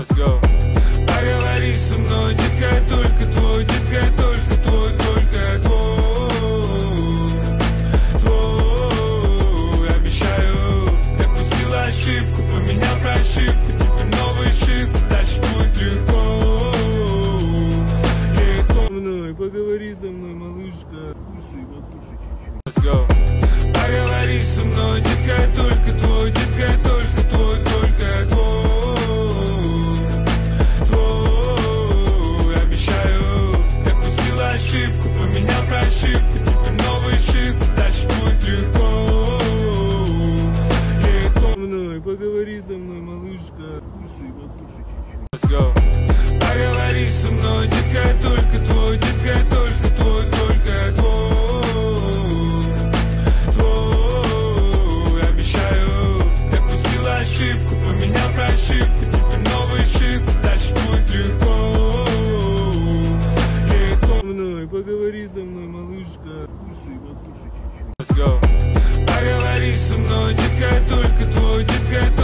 Let's go. Поговори со мной, детка, я только твой, детка, я только твой, только твой. Обещаю, допустила ошибку, поменял прошивку, теперь новый шифр, дальше будет легко. Легко. Со мной, поговори со мной, малышка, кушай, покушай чуть-чуть. Let's go. Поговори со мной, детка, я только твой, детка, я только твой, только твой. Обещаю, допустила ошибку, поменял прошивку, теперь новый шифр, дальше будет легко. Легко. Со мной, поговори со мной, малышка, кушай, покушай чуть-чуть. Let's go. Поговори со мной, детка, я только твой, детка, я только твой, только твой. Обещаю, допустила ошибку, поменял прошивку, теперь новый шифр, дальше будет легко. Легко. Со мной, поговори со мной, малышка, кушай, покушай чуть-чуть. Let's go. Поговори со мной, детка, я только твой, детка, я